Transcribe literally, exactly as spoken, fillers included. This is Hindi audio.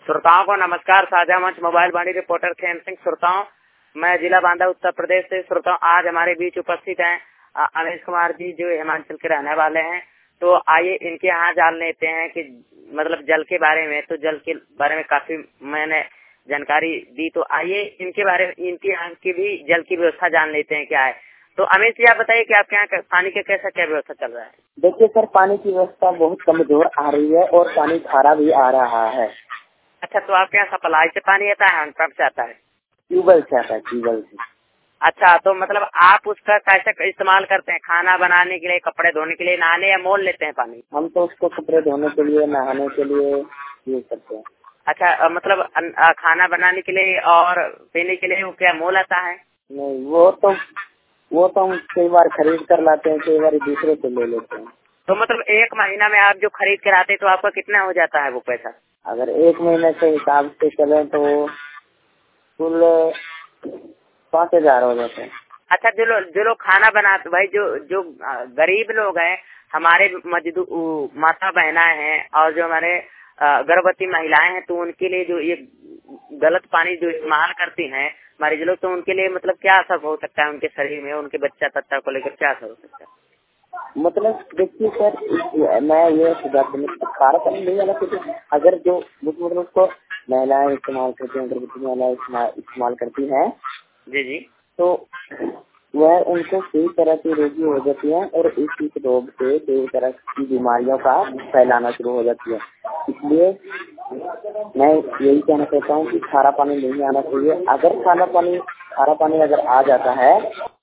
श्रोताओं को नमस्कार। साझा मंच मोबाइल वाणी रिपोर्टर खेम सिंह। श्रोताओं, मैं जिला बांदा उत्तर प्रदेश से। श्रोताओं, आज हमारे बीच उपस्थित हैं अमेश कुमार जी, जो हिमाचल के रहने वाले हैं। तो आइए इनके यहाँ जान लेते हैं कि मतलब जल के बारे में, तो जल के बारे में काफी मैंने जानकारी दी। तो आइए इनके बारे में, इनके यहाँ की भी जल की व्यवस्था जान लेते हैं क्या है। तो अमेश जी, आप बताइए कि आपके यहाँ पानी का कैसा क्या व्यवस्था चल रहा है। देखिए सर, पानी की व्यवस्था बहुत कमजोर आ रही है और पानी खारा भी आ रहा है। अच्छा, तो आपके यहाँ सप्लाई से पानी आता है, पंप से आता है? ट्यूबवेल से आता है, ट्यूबवेल से। अच्छा, तो मतलब आप उसका कैसे इस्तेमाल करते हैं? खाना बनाने के लिए, कपड़े धोने के लिए, नहाने, या मोल लेते हैं पानी? हम तो उसको कपड़े धोने के लिए, नहाने के लिए यूज करते हैं। अच्छा, मतलब खाना बनाने के लिए और पीने के लिए वो क्या मोल आता है? नहीं, वो तो वो तो हम कई बार खरीद कर लाते हैं, कई बार दूसरे से ले लेते हैं। तो मतलब एक महीना में आप जो खरीद कर आते हैं तो आपका कितना हो जाता है वो पैसा? अगर एक महीने के हिसाब से चले तो कुल पाँच हजार हो जाते हैं। अच्छा, जो लोग जो लोग खाना बनाते, भाई जो जो गरीब लोग हैं, हमारे मजदूर माता बहना हैं और जो हमारे गर्भवती महिलाएं हैं, तो उनके लिए जो ये गलत पानी जो इस्तेमाल करती हैं मरीज लोग, तो उनके लिए मतलब क्या असर हो सकता है उनके शरीर में, उनके बच्चा तत्ता को लेकर क्या असर हो सकता है? मतलब देखिए सर, मैं ये सुझाव दूंगा, खारा पानी नहीं आना चाहिए। अगर जो मतलब उसको महिलाएं इस्तेमाल करती हैं, गर्भवती महिलाएं इस्तेमाल करती हैं जी जी, तो वह उनको कई तरह की रोगी हो जाती है और इस इस रोग से कई तरह की बीमारियों का फैलाना शुरू हो जाती है। इसलिए मैं यही कहना चाहता हूँ कि खारा पानी नहीं आना चाहिए। अगर खारा पानी खारा पानी अगर आ जाता है